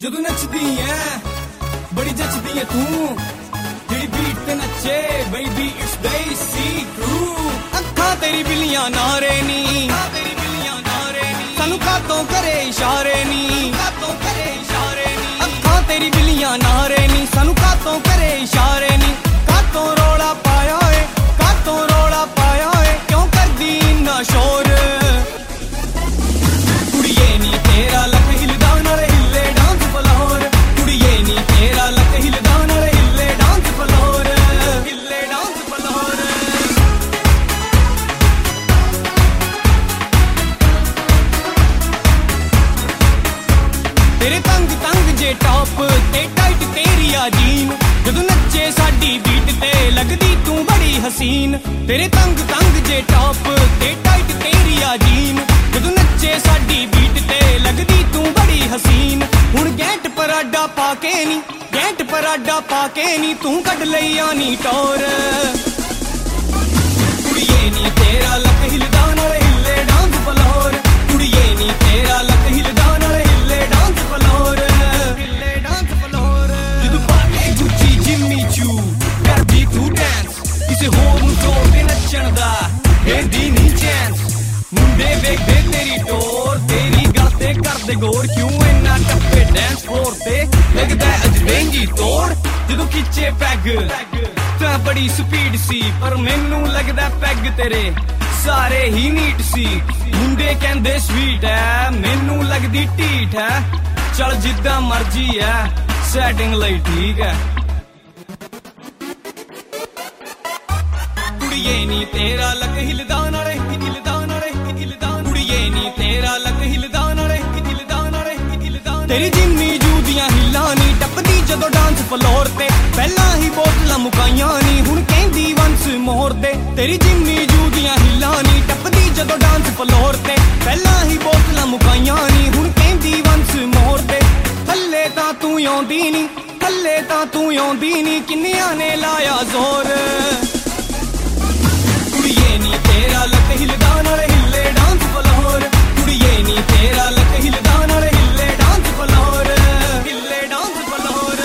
ਜਦੋਂ ਨੱਚਦੀ ਐ ਬੜੀ ਜੱਚਦੀ ਐ ਤੂੰ ਜਿਹੜੀ ਬੀਟ ਤੇ ਨੱਚੇ ਬੇਬੀ ਇਟਸ ਦੇਸੀ ਕਰੂ ਅੱਖਾਂ ਤੇਰੀ ਬਿੱਲੀਆਂ ਨਾਰੇ ਨੀ ਸਾਨੂੰ ਕਾਤੋਂ ਕਰੇ ਇਸ਼ਾਰੇ ਨੀ ਅੱਖਾਂ ਤੇਰੀ ਬਿੱਲੀਆਂ ਨਾਰੇ ਨੀ ਸਾਨੂੰ ਕਾਤੋਂ ਕਰੇ ਇਸ਼ਾਰੇ ਨੀ ਕਾਤੋਂ ਰੌਲਾ ਪਾਇਆ ਏ ਕਾਤੋਂ ਰੌਲਾ ਪਾਇਆ ਏ ਕਿਉਂ ਕਰਦੀ ਇੰਨਾ ਸ਼ੋਰ ਕੁੜੀਏ ਨੀ ਤੇਰਾ ਲੱਕ ਹਿਲਦਾ ਨਾਲੇ ਹਿੱਲੇ ਡਾਂਸ ਫਲੋਰ ਕੁੜੀਏ ਨੀ ਤੇਰਾ ਲੱਕ ਹਿਲਦਾ ਨਾਲੇ ਹਿੱਲੇ ਡਾਂਸ ਫਲੋਰ ਹਿੱਲੇ ਡਾਂਸ ਫਲੋਰ ਤੇਰੇ ਤੰਗ ਤੰਗ ਜੇ ਟੌਪ ਤੇ ਟਾਈਟ ਤੇਰੀ ਆ ਜੀਨ ਜਦੋਂ ਨੱਚੇ ਸਾਡੀ ਬੀਟ ਤੇ ਲੱਗਦੀ ਤੂੰ ਬੜੀ ਹਸੀਨ ਤੇਰੇ ਤੰਗ ਤੰਗ ਜੇ ਟੌਪ ਤੇ ਟਾਈਟ ਤੇਰੀ ਆ ਜੀਨ ਜਦੋਂ ਨੱਚੇ ਸਾਡੀ ਬੀਟ ਤੇ ਲੱਗਦੀ ਤੂੰ ਬੜੀ ਹਸੀਨ ਹੁਣ ਗੈਂਟ ਪਰਾਡਾ ਪਾ ਕੇ ਨੀ ਗੈਂਟ ਪਰਾਡਾ ਪਾ ਕੇ ਨੀ ਤੂੰ ਕੱਢ ਲਈ ਆ ਨੀ ਟੋਰ ਕੁੜੀਏ ਨੀ ਤੇਰਾ ਲੱਕ ਹਿਲਦਾ ਨਾਲੇ ਹਿੱਲੇ ਡਾਂਸ ਫਲੋਰ ਕੁੜੀਏ ਨੀ ਤੇਰਾ ਲੱਕ ਹਿਲਦਾ ਨਾਲੇ ਹਿੱਲੇ ਡਾਂਸ ਫਲੋਰ ਹਿੱਲੇ ਡਾਂਸ ਫਲੋਰ ਜਦੋਂ ਪਾਏ ਗੁੱਚੀ ਜਿੰਮੀ ਚੂ ਕਰਦੀ ਤੂੰ ਡਾਂਸ ਕਿਸੇ ਹੋਰ ਨੂੰ ਤੋੜ ਕੇ ਨੱਚਣ ਦਾ ਇਹਦੀ ਨੀ ਚਾਂਸ ਮੁੰਡੇ ਵੇਖਦੇ ਤੇਰੀ ਟੋਰ ਤੇਰੀ ਗੱਲ ਤੇ ਕਰਦੇ ਗੌਰ ਕਿਉਂ ਇੰਨਾ ਟੱਪੇ ਡਾਂਸ ਫਲੋਰ ਤੇ ਲੱਗਦਾ ਅਜਰੇਂਗੀ ਤੋੜ ਜਦੋਂ ਖਿੱਚੇ ਪੈਗ ਤਾਂ ਬੜੀ ਸਪੀਡ ਸੀ ਪਰ ਮੈਨੂੰ ਲੱਗਦਾ ਪੈਗ ਤੇਰੇ ਸਾਰੇ ਹੀ ਨੀਟ ਸੀ ਮੁੰਡੇ ਕਹਿੰਦੇ ਸਵੀਟ ਐ ਮੈਨੂੰ ਲੱਗਦੀ ਢੀਠ ਐ ਚੱਲ ਜਿੱਦਾਂ ਮਰਜੀ ਐ ਸੈਟਿੰਗ ਲਈ ਠੀਕ ਐ ਕੁੜੀਏ ਨੀ ਤੇਰਾ ਲੱਕ ਹਿਲਦਾ ਨਾਲੇ ਹਿਲਦਾ ਨਾਲੇ ਹਿਲਦਾ ਕੁੜੀਏ ਨੀ ਤੇਰਾ ਲੱਕ ਹਿਲਦਾ ਨਾਲੇ ਹਿਲਦਾ ਨਾਲੇ ਹਿਲਦਾ ਤੇਰੀ ਜਿੰਨੀ ਜੂ ਦੀਆਂ ਹਿੱਲਾਂ ਨੀ ਟੱਪਦੀ ਜਦੋਂ ਡਾਂਸ ਫਲੋਰ ਤੇ ਪਹਿਲਾਂ ਹੀ ਬੋਤਲਾਂ ਮੁਕਾਈਆਂ ਨੀ ਹੁਣ ਕਹਿੰਦੀ ਵੰਸ ਮੋਰ ਦੇ ਤੇਰੀ ਜਿੰਨੀ ਜੂ ਦੀਆਂ ਹਿੱਲਾਂ ਨੀ ਟੱਪਦੀ ਜਦੋਂ ਡਾਂਸ ਫਲੋਰ ਤੇ ਪਹਿਲਾਂ ਹੀ ਬੋਤਲਾਂ ਮੁਕਾਈਆਂ ਨੀ ਹੁਣ ਕਹਿੰਦੀ ਵੰਸ ਮੋਰ ਦੇ ਥੱਲੇ ਤਾਂ ਤੂੰ ਆਉਂਦੀ ਨੀ ਥੱਲੇ ਤਾਂ ਤੂੰ ਆਉਂਦੀ ਨੀ ਕਿੰਨਿਆਂ ਨੇ ਲਾਇਆ ਜ਼ੋਰ ਕੁੜੀਏ ਨੀ ਤੇਰਾ ਲੱਕ ਹਿਲਦਾ ਨਾਲੇ ਹਿੱਲੇ ਡਾਂਸ ਫਲੋਰ ਕੁੜੀਏ ਨੀ ਤੇਰਾ ਲੱਕ ਹਿਲਦਾ ਨਾਲੇ ਹਿੱਲੇ ਡਾਂਸ ਫਲੋਰ ਹਿੱਲੇ ਡਾਂਸ ਫਲੋਰ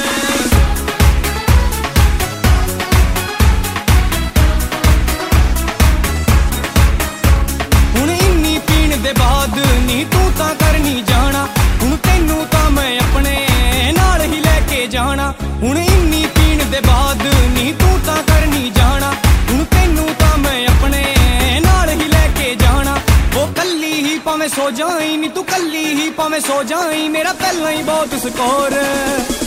ਹੁਣ ਇੰਨੀ ਪੀਣ ਦੇ ਬਾਅਦ ਨੀ ਤੂੰ ਤਾਂ ਕਰਨੀ ਜਾਣਾ ਹੁਣ ਤੈਨੂੰ ਤਾਂ ਮੈਂ ਆਪਣੇ ਨਾਲ ਹੀ ਲੈ ਕੇ ਜਾਣਾ ਹੁਣ ਇੰਨੀ ਪੀਣ ਦੇ ਬਾਅਦ ਨੀ ਤੂੰ ਤਾਂ ਕਰਨੀ ਜਾਣਾ ਹੁਣ ਤੈਨੂੰ ਤਾਂ ਮੈਂ ਆਪਣੇ ਨਾਲ ਹੀ ਲੈ ਕੇ ਜਾਣਾ ਉਹ ਕੱਲੀ ਹੀ ਭਾਵੇਂ ਸੋ ਜਾਈ ਨੀ ਤੂੰ ਕੱਲੀ ਹੀ ਭਾਵੇਂ ਸੋ ਜਾਈ ਮੇਰਾ ਪਹਿਲਾਂ ਹੀ ਬਹੁਤ ਸਕੋਰ